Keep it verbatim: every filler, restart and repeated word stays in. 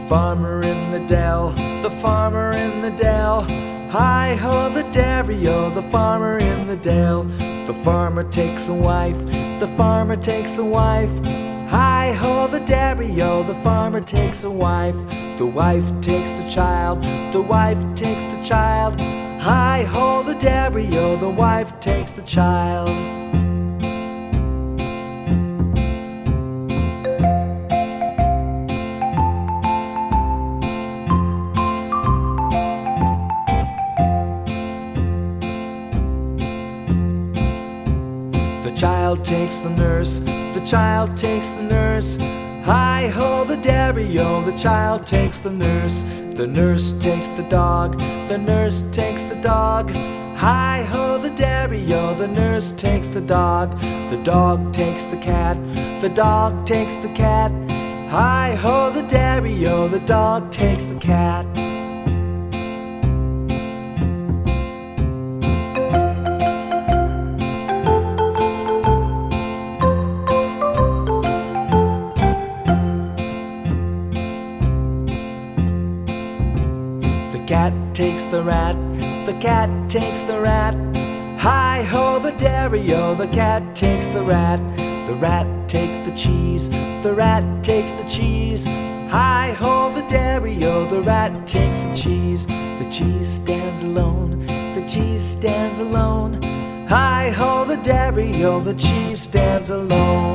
farmer in the dell, the farmer in the dell. Hi-ho the dairy-o, the farmer in the dell. The farmer takes a wife, the farmer takes a wife. Hi-ho the dairy-o, the farmer takes a wife. The wife takes the child, the wife takes the child. Hi-ho the dairy-o, the wife takes the child. The child takes the nurse, the child takes the nurse. Hi-ho the dairy-o, the child takes the nurse. The nurse takes the dog, the nurse takes the dog. Hi-ho the dairy-o, the nurse takes the dog. The dog takes the cat, the dog takes the cat. Hi-ho the dairy-o, the dog takes the cat. The cat takes the rat, the cat takes the rat. Hi-ho the dairy-o, the cat takes the rat. The rat takes the cheese, the rat takes the cheese. Hi-ho the dairy-o, the rat takes the cheese. The cheese stands alone, the cheese stands alone. Hi-ho the dairy-o, the cheese stands alone.